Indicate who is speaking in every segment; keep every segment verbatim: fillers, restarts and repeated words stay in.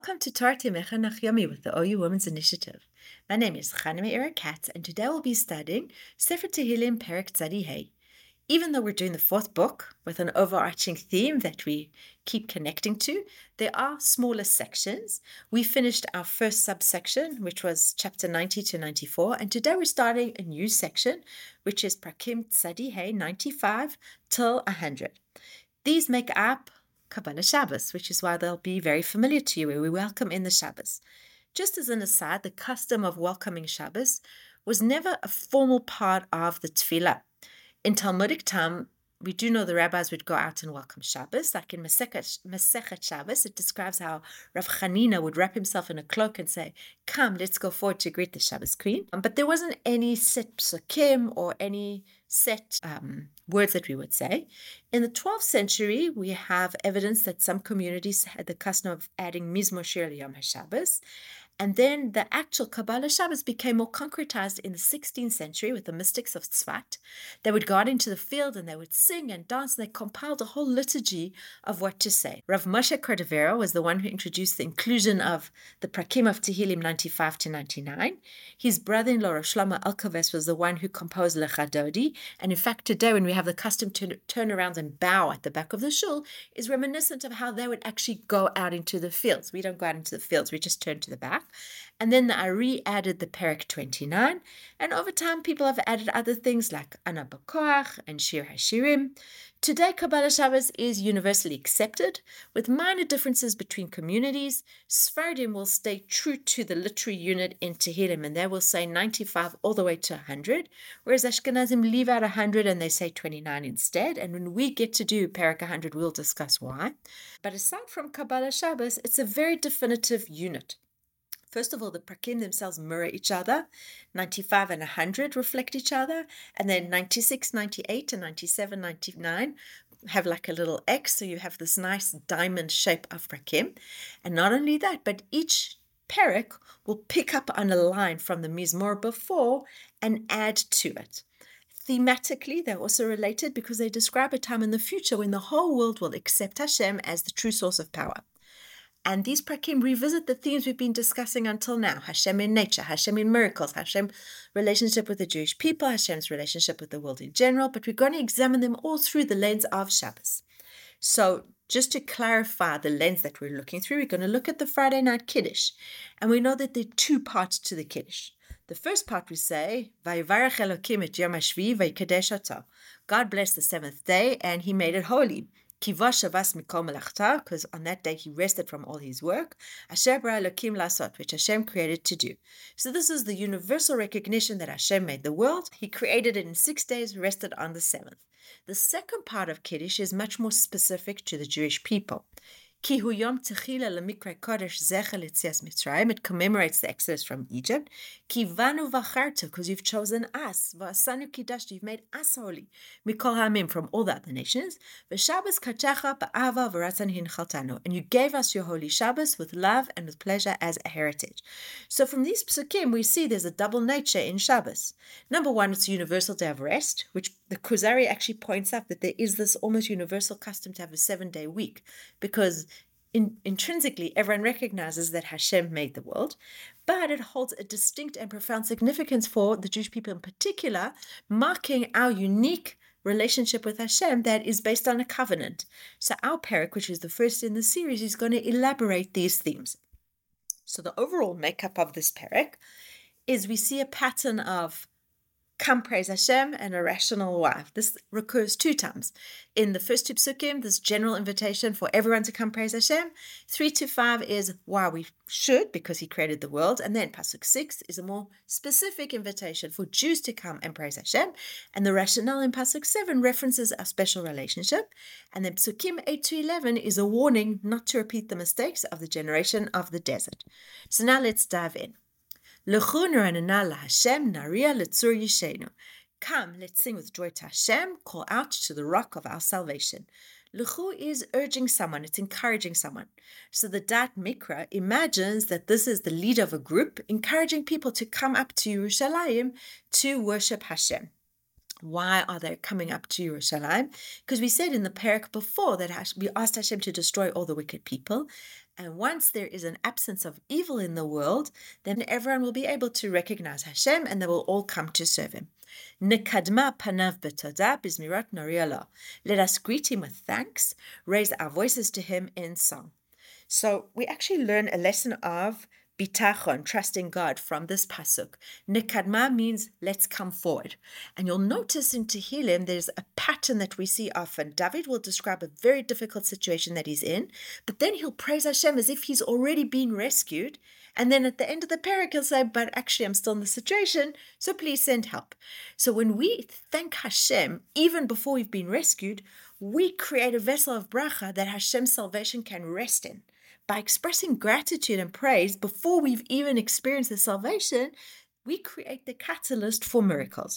Speaker 1: Welcome to Torah Temecha Nachyomi with the O U Women's Initiative. My name is Chana Meira Katz, and today we'll be studying Sefer Tehillim Perek Tzadi Hey. Even though we're doing the fourth book with an overarching theme that we keep connecting to, there are smaller sections. We finished our first subsection, which was chapter ninety to ninety-four, and today we're starting a new section, which is Prakim Tzadi Hey ninety-five till one hundred. These make up Kabbalah Shabbos, which is why they'll be very familiar to you, where we welcome in the Shabbos. Just as an aside, the custom of welcoming Shabbos was never a formal part of the Tefillah. In Talmudic time, we do know the rabbis would go out and welcome Shabbos. Like in Masechet, Masechet Shabbos, it describes how Rav Chanina would wrap himself in a cloak and say, "Come, let's go forward to greet the Shabbos queen." Um, but there wasn't any set psukim or any set um, words that we would say. In the twelfth century, we have evidence that some communities had the custom of adding Mizmor Shir Yom HaShabbos. And then the actual Kabbalah Shabbos became more concretized in the sixteenth century with the mystics of Tzfat. They would go out into the field and they would sing and dance, and they compiled a whole liturgy of what to say. Rav Moshe Cordovero was the one who introduced the inclusion of the Prakim of Tehillim ninety-five to ninety-nine. His brother-in-law, Rav Shlomo Alkaves, was the one who composed Lecha Dodi. And in fact, today when we have the custom to turn around and bow at the back of the shul, is reminiscent of how they would actually go out into the fields. We don't go out into the fields, we just turn to the back. And then the Ari added the Perek twenty-nine, and over time people have added other things like Ana B'Koach and Shir HaShirim. Today Kabbalah Shabbos is universally accepted, with minor differences between communities. Sfardim will stay true to the literary unit in Tehillim, and they will say ninety-five all the way to one hundred, whereas Ashkenazim leave out one hundred and they say twenty-nine instead. And when we get to do Perek one hundred, we'll discuss why. But aside from Kabbalah Shabbos, it's a very definitive unit. First of all, the prakim themselves mirror each other. ninety-five and one hundred reflect each other. And then ninety-six, ninety-eight, and ninety-seven, ninety-nine have like a little X. So you have this nice diamond shape of prakim. And not only that, but each perek will pick up on a line from the Mizmor before and add to it. Thematically, they're also related because they describe a time in the future when the whole world will accept Hashem as the true source of power. And these prakim revisit the themes we've been discussing until now. Hashem in nature, Hashem in miracles, Hashem's relationship with the Jewish people, Hashem's relationship with the world in general, but we're going to examine them all through the lens of Shabbos. So just to clarify the lens that we're looking through, we're going to look at the Friday night Kiddush. And we know that there are two parts to the Kiddush. The first part we say, Vayivarech Elokim et Yom HaShvi vayikadesh oto. God blessed the seventh day and he made it holy. Because on that day he rested from all his work, Asher bara Elokim lasot, which Hashem created to do. So this is the universal recognition that Hashem made the world. He created it in six days, rested on the seventh. The second part of Kiddush is much more specific to the Jewish people. Ki hu yom techila lemikra kodesh zecher letzias Mitzrayim. It commemorates the exodus from Egypt. Ki vanu vacharta, because you've chosen us. V'asanu kidashta, you've made us holy. Mikol ha'amim, from all the other nations. V'Shabbos kachacha ba'ava v'ratzan hinchaltanu. And you gave us your holy Shabbos with love and with pleasure as a heritage. So from these psukim, we see there's a double nature in Shabbos. Number one, it's a universal day of rest, which the Kuzari actually points out that there is this almost universal custom to have a seven-day week, because In, intrinsically, everyone recognizes that Hashem made the world, but it holds a distinct and profound significance for the Jewish people in particular, marking our unique relationship with Hashem that is based on a covenant. So our perek, which is the first in the series, is going to elaborate these themes. So the overall makeup of this perek is we see a pattern of come praise Hashem and a rational why. This recurs two times. In the first two psukim, this general invitation for everyone to come praise Hashem. Three to five is why we should, because he created the world. And then pasuk six is a more specific invitation for Jews to come and praise Hashem. And the rationale in pasuk seven references our special relationship. And then psukim eight to eleven is a warning not to repeat the mistakes of the generation of the desert. So now let's dive in. L'chu neranana laHashem naria letzur yishenu. Come, let's sing with joy to Hashem, call out to the rock of our salvation. L'chu is urging someone, it's encouraging someone. So the Dat Mikra imagines that this is the leader of a group, encouraging people to come up to Yerushalayim to worship Hashem. Why are they coming up to Yerushalayim? Because we said in the parak before that we asked Hashem to destroy all the wicked people. And once there is an absence of evil in the world, then everyone will be able to recognize Hashem and they will all come to serve him. Nekadma panav b'todah b'zmirot noriah lo. Let us greet him with thanks, raise our voices to him in song. So we actually learn a lesson of bitachon, trusting God, from this pasuk. Nekadma means let's come forward. And you'll notice in Tehillim there's a pattern that we see often. David will describe a very difficult situation that he's in, but then he'll praise Hashem as if he's already been rescued. And then at the end of the parak, he'll say, but actually I'm still in the situation, so please send help. So when we thank Hashem, even before we've been rescued, we create a vessel of bracha that Hashem's salvation can rest in. By expressing gratitude and praise before we've even experienced the salvation, we create the catalyst for miracles.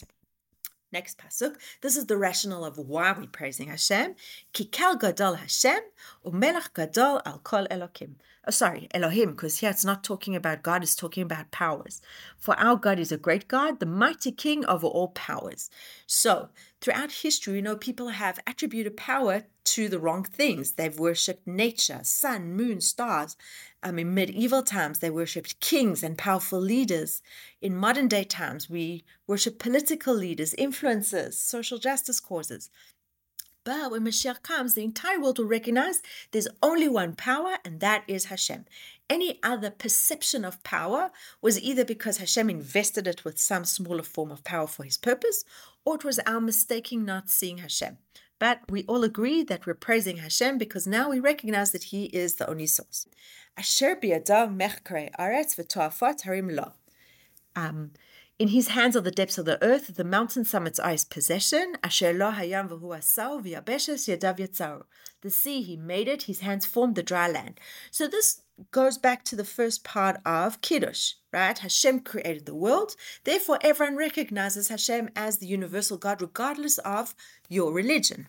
Speaker 1: Next pasuk, this is the rationale of why we're praising Hashem. Kikal gadol Hashem, umelach gadol al kol Elokim. Oh, sorry, Elohim, because here it's not talking about God, it's talking about powers. For our God is a great God, the mighty King over all powers. So, throughout history, we know people have attributed power to the wrong things. They've worshipped nature, sun, moon, stars. Um, in medieval times, they worshipped kings and powerful leaders. In modern day times, we worship political leaders, influencers, social justice causes. But when Mashiach comes, the entire world will recognize there's only one power, and that is Hashem. Any other perception of power was either because Hashem invested it with some smaller form of power for his purpose, or it was our mistaking not seeing Hashem. But we all agree that we're praising Hashem because now we recognize that he is the only source. Asher biyadav mechkrei aretz v'toafot harim lo. Um, In his hands are the depths of the earth, the mountain summits are his possession. Asher lo hayam v'hu asau v'yabeshes yadav yatzaru. The sea, he made it, his hands formed the dry land. So this goes back to the first part of Kiddush, right? Hashem created the world. Therefore, everyone recognizes Hashem as the universal God, regardless of your religion.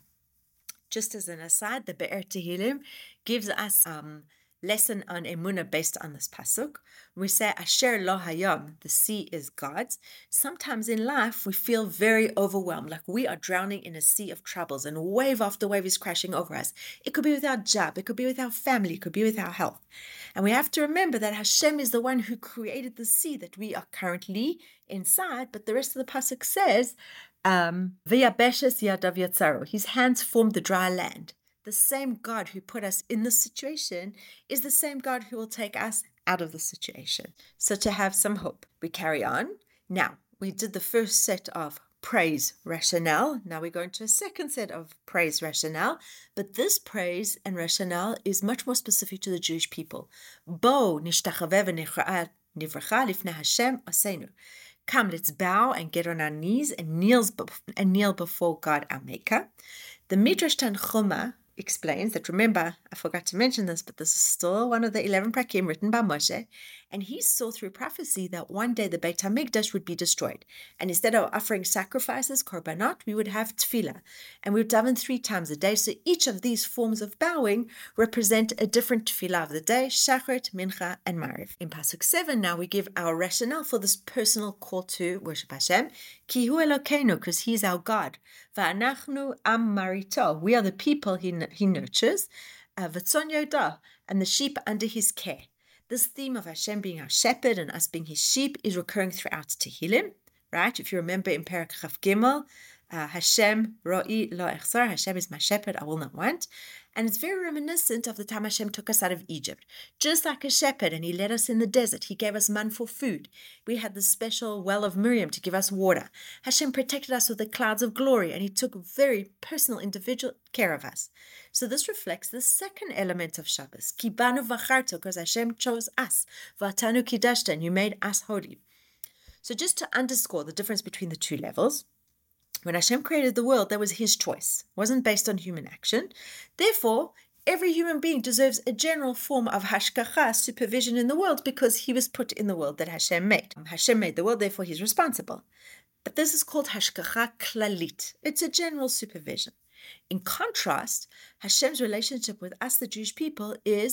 Speaker 1: Just as an aside, the Be'er Tehillim gives us um, lesson on Emunah based on this pasuk. We say Asher lo hayam, the sea is God's. Sometimes in life we feel very overwhelmed, like we are drowning in a sea of troubles and wave after wave is crashing over us. It could be with our job, it could be with our family, it could be with our health. And we have to remember that Hashem is the one who created the sea that we are currently inside, but the rest of the pasuk says, um, V'yabeshes yadav yatzaru, his hands formed the dry land. The same God who put us in this situation is the same God who will take us out of the situation. So to have some hope, we carry on. Now, we did the first set of praise rationale. Now we're going to a second set of praise rationale. But this praise and rationale is much more specific to the Jewish people. Bo nishtachaveh v'nivracha lifnei Hashem asenu. Come, let's bow and get on our knees and kneel, and kneel before God, our Maker. The Midrash Tanchuma explains that, remember, I forgot to mention this, but this is still one of the eleven prakim written by Moshe, and he saw through prophecy that one day the Beit HaMikdash would be destroyed, and instead of offering sacrifices, korbanot, we would have tefillah, and we would daven three times a day, so each of these forms of bowing represent a different tefillah of the day, shacharit, mincha, and mariv. In Pasuk seven now we give our rationale for this personal call to worship Hashem, ki hu Elokeinu, because he's our God, va'anachnu am marito, we are the people he he nurtures, uh, v'tzon yodah, and the sheep under his care. This theme of Hashem being our shepherd and us being his sheep is recurring throughout Tehillim, right? If you remember in Perek Chaf Gimel, uh, Hashem ro'i lo echsar, Hashem is my shepherd, I will not want. And it's very reminiscent of the time Hashem took us out of Egypt. Just like a shepherd, and he led us in the desert. He gave us man for food. We had the special well of Miriam to give us water. Hashem protected us with the clouds of glory, and he took very personal, individual care of us. So this reflects the second element of Shabbos. Ki banu v'charto, because Hashem chose us. V'atanu kidashta, and you made us holy. So just to underscore the difference between the two levels, when Hashem created the world, that was his choice. It wasn't based on human action. Therefore, every human being deserves a general form of hashgacha, supervision in the world, because he was put in the world that Hashem made. Hashem made the world, therefore he's responsible. But this is called hashgacha klalit. It's a general supervision. In contrast, Hashem's relationship with us, the Jewish people, is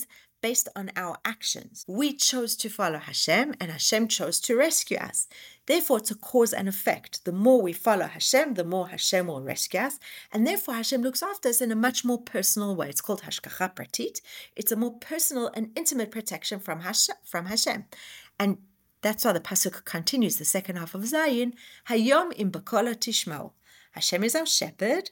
Speaker 1: based on our actions. We chose to follow Hashem, and Hashem chose to rescue us. Therefore, it's a cause and effect. The more we follow Hashem, the more Hashem will rescue us, and therefore Hashem looks after us in a much more personal way. It's called Hashgacha Pratit. It's a more personal and intimate protection from Hashem. From Hashem. And that's why the pasuk continues, the second half of Zayin, Hayom im b'kola tishmau. Hashem is our shepherd,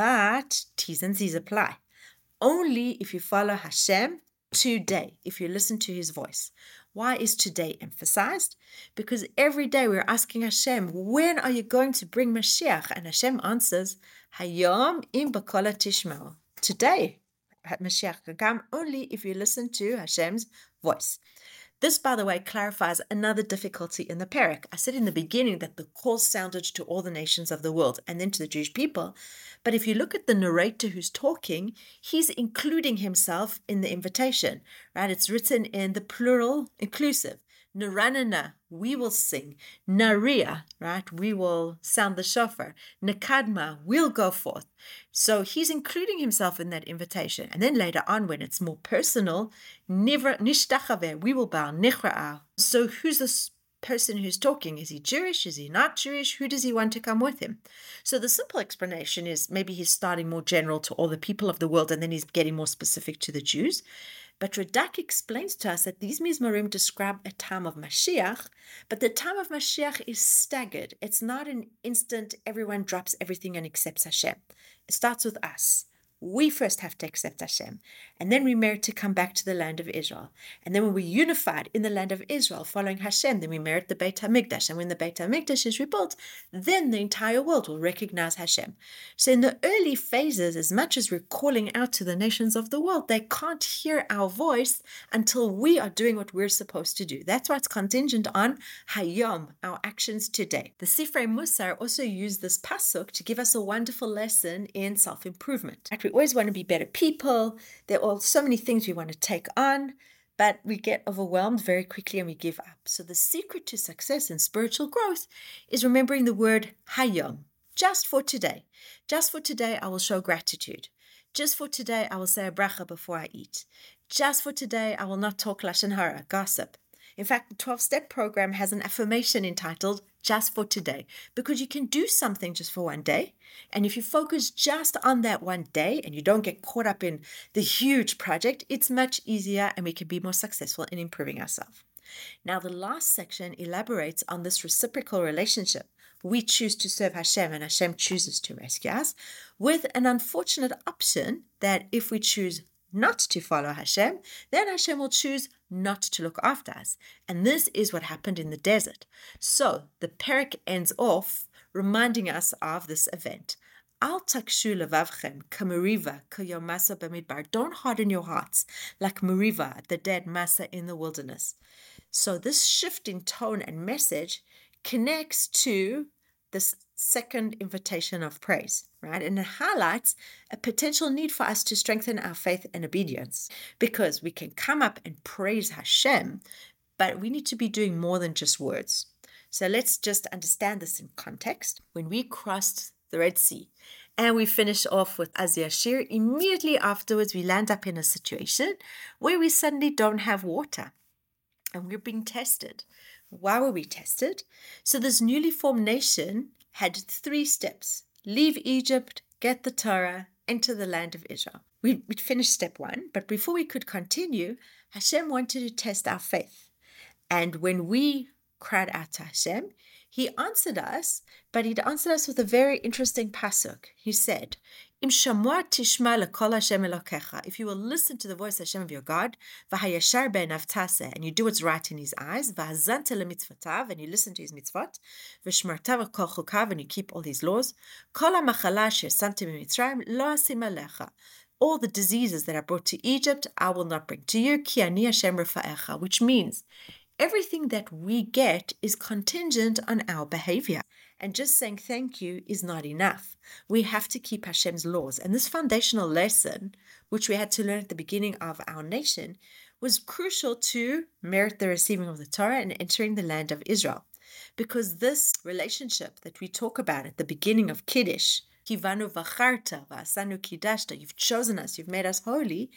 Speaker 1: but T's and C's apply. Only if you follow Hashem today, if you listen to his voice. Why is today emphasized? Because every day we're asking Hashem, when are you going to bring Mashiach? And Hashem answers, Hayom im b'kola tishmau. Today, Mashiach can come only if you listen to Hashem's voice. This, by the way, clarifies another difficulty in the parak. I said in the beginning that the call sounded to all the nations of the world and then to the Jewish people. But if you look at the narrator who's talking, he's including himself in the invitation, right? It's written in the plural inclusive. Naranana, we will sing. Naria, right? We will sound the shofar. Nekadma, we'll go forth. So he's including himself in that invitation. And then later on, when it's more personal, nishtachave, we will bow. Nichra'ah. So who's this person who's talking? Is he Jewish? Is he not Jewish? Who does he want to come with him? So the simple explanation is maybe he's starting more general to all the people of the world, and then he's getting more specific to the Jews. But Radak explains to us that these Mizmorim describe a time of Mashiach, but the time of Mashiach is staggered. It's not an instant, everyone drops everything and accepts Hashem. It starts with us. We first have to accept Hashem, and then we merit to come back to the land of Israel. And then when we're unified in the land of Israel, following Hashem, then we merit the Beit HaMikdash. And when the Beit HaMikdash is rebuilt, then the entire world will recognize Hashem. So in the early phases, as much as we're calling out to the nations of the world, they can't hear our voice until we are doing what we're supposed to do. That's why it's contingent on Hayom, our actions today. The Sifrei Musar also use this pasuk to give us a wonderful lesson in self-improvement. We always want to be better people. There are so many things we want to take on, but we get overwhelmed very quickly and we give up. So the secret to success and spiritual growth is remembering the word Hayom, just for today. Just for today, I will show gratitude. Just for today, I will say a bracha before I eat. Just for today, I will not talk lashon hara, gossip. In fact, the twelve-step program has an affirmation entitled Just for Today, because you can do something just for one day. And if you focus just on that one day and you don't get caught up in the huge project, it's much easier and we can be more successful in improving ourselves. Now, the last section elaborates on this reciprocal relationship. We choose to serve Hashem and Hashem chooses to rescue us, with an unfortunate option that if we choose not to follow Hashem, then Hashem will choose not to look after us. And this is what happened in the desert. So the parak ends off reminding us of this event. Al takshu levavchem kameriva kayom masa b'midbar. Don't harden your hearts like Meriva, the dead masa in the wilderness. So this shift in tone and message connects to this second invitation of praise, right? And it highlights a potential need for us to strengthen our faith and obedience, because we can come up and praise Hashem, but we need to be doing more than just words. So let's just understand this in context. When we crossed the Red Sea and we finish off with Az Yashir, immediately afterwards we land up in a situation where we suddenly don't have water and we're being tested. Why were we tested? So this newly formed nation had three steps: leave Egypt, get the Torah, enter the land of Israel. We, we'd finished step one, but before we could continue, Hashem wanted to test our faith. And when we cried out to Hashem, he answered us, but he'd answered us with a very interesting pasuk. He said, Im shamua tishma lekol Hashem elokecha. If you will listen to the voice of Hashem of your God, v'hayashar be'enav taseh, and you do what's right in his eyes, v'hazanta lemitzvotav, and you listen to his mitzvot, v'shmartav kol chukav, and you keep all his laws, kol ha'machala she'samti b'mitzrayim lo asim alecha. All the diseases that I brought to Egypt, I will not bring to you, ki ani Hashem rafa'echa, which means everything that we get is contingent on our behavior. And just saying thank you is not enough. We have to keep Hashem's laws. And this foundational lesson, which we had to learn at the beginning of our nation, was crucial to merit the receiving of the Torah and entering the land of Israel. Because this relationship that we talk about at the beginning of Kiddush, Kivanu v'charta v'asanu kidashta, you've chosen us, you've made us holy,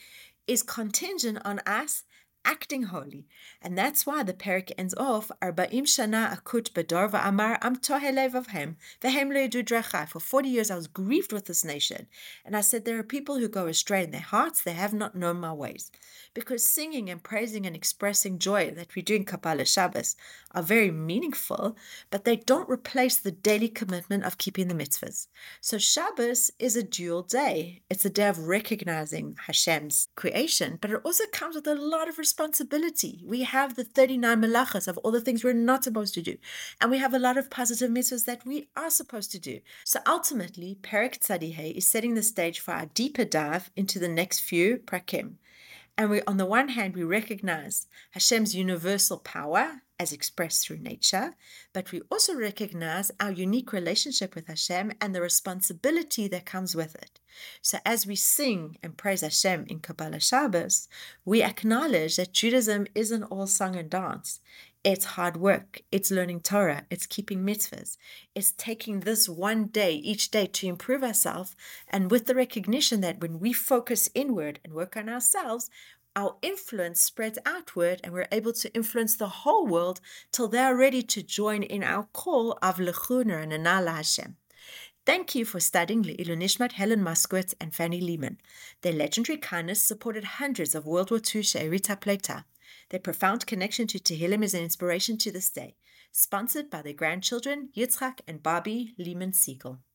Speaker 1: is contingent on us acting holy. And that's why the parak ends off, Arba'im shana akut bedar va'amar am tohe levavhem vehem lo yedu drachai. For forty years I was grieved with this nation. And I said, there are people who go astray in their hearts, they have not known my ways. Because singing and praising and expressing joy that we do in Kabbalah Shabbos are very meaningful, but they don't replace the daily commitment of keeping the mitzvahs. So Shabbos is a dual day. It's a day of recognizing Hashem's creation, but it also comes with a lot of responsibility. We have the thirty-nine malachas of all the things we're not supposed to do, and we have a lot of positive mitzvahs that we are supposed to do. So ultimately, Perek Tzadihei is setting the stage for our deeper dive into the next few prakim. And we, on the one hand, we recognize Hashem's universal power as expressed through nature, but we also recognize our unique relationship with Hashem and the responsibility that comes with it. So as we sing and praise Hashem in Kabbalah Shabbos, we acknowledge that Judaism isn't all song and dance. It's hard work, it's learning Torah, it's keeping mitzvahs, it's taking this one day, each day, to improve ourselves, and with the recognition that when we focus inward and work on ourselves, our influence spreads outward and we're able to influence the whole world till they're ready to join in our call of Lechuner and Anala Hashem. Thank you for studying Le'ilu Nishmat Helen Moskowitz and Fanny Lehman. Their legendary kindness supported hundreds of World War Two She'erita Pleta. Their profound connection to Tehillim is an inspiration to this day. Sponsored by their grandchildren, Yitzchak and Barbie Lehman Siegel.